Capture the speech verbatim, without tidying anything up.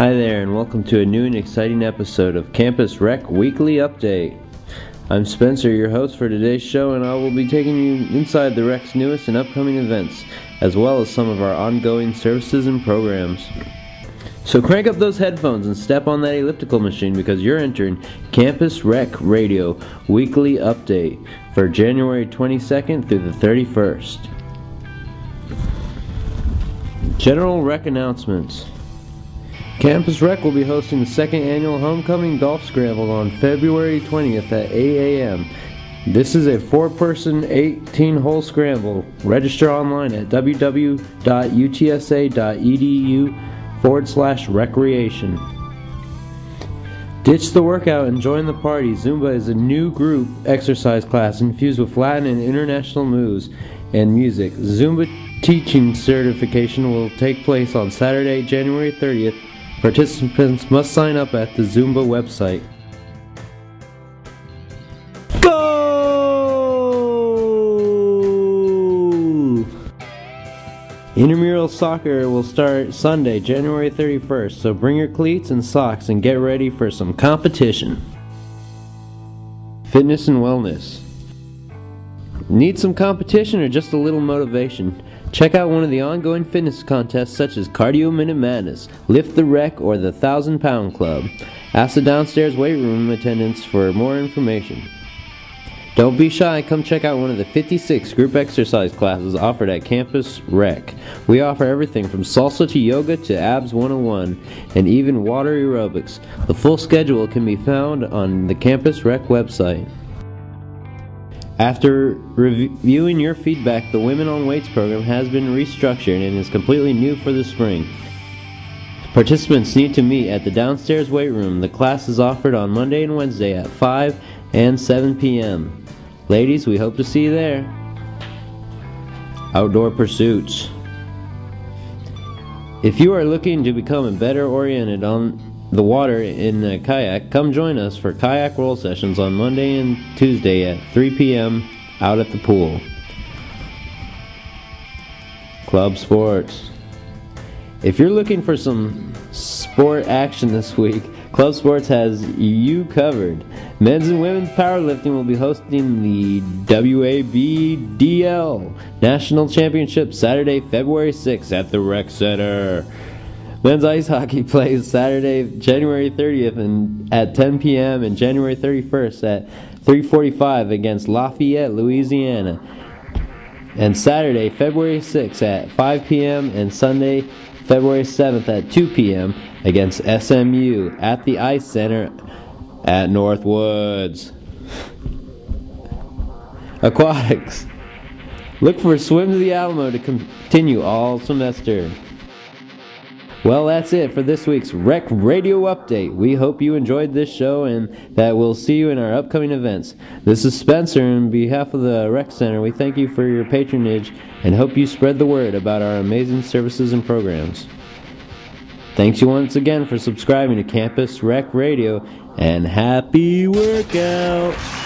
Hi there, and welcome to a new and exciting episode of Campus Rec Weekly Update. I'm Spencer, your host for today's show, and I will be taking you inside the Rec's newest and upcoming events, as well as some of our ongoing services and programs. So crank up those headphones and step on that elliptical machine because you're entering Campus Rec Radio Weekly Update for January twenty-second through the thirty-first. General Rec announcements. Campus Rec will be hosting the second annual Homecoming Golf Scramble on February twentieth at eight a.m. This is a four-person, eighteen-hole scramble. Register online at www.utsa.edu forward slash recreation. Ditch the workout and join the party. Zumba is a new group exercise class infused with Latin and international moves and music. Zumba teaching certification will take place on Saturday, January thirtieth. Participants must sign up at the Zumba website. Go! Intramural soccer will start Sunday, January thirty-first, so bring your cleats and socks and get ready for some competition. Fitness and wellness. Need some competition or just a little motivation? Check out one of the ongoing fitness contests such as Cardio Minute Madness, Lift the Rec, or the Thousand Pound Club. Ask the downstairs weight room attendants for more information. Don't be shy, come check out one of the fifty-six group exercise classes offered at Campus Rec. We offer everything from salsa to yoga to abs one oh one, and even water aerobics. The full schedule can be found on the Campus Rec website. After reviewing your feedback, the Women on Weights program has been restructured and is completely new for the spring. Participants need to meet at the downstairs weight room. The class is offered on Monday and Wednesday at five and seven p.m. Ladies, we hope to see you there. Outdoor pursuits. If you are looking to become better oriented on the water in a kayak, come join us for kayak roll sessions on Monday and Tuesday at three p.m. out at the pool. Club sports. If you're looking for some sport action this week, Club Sports has you covered. Men's and women's powerlifting will be hosting the W A B D L National Championship Saturday, February sixth at the Rec Center. Men's ice hockey plays Saturday, January thirtieth and at ten p.m. and January thirty-first at three forty-five against Lafayette, Louisiana. And Saturday, February sixth at five p.m. and Sunday, February seventh at two p.m. against S M U at the Ice Center at Northwoods. Aquatics. Look for Swim to the Alamo to continue all semester. Well, that's it for this week's Rec Radio Update. We hope you enjoyed this show and that we'll see you in our upcoming events. This is Spencer, and on behalf of the Rec Center, we thank you for your patronage and hope you spread the word about our amazing services and programs. Thanks you once again for subscribing to Campus Rec Radio, and happy workout!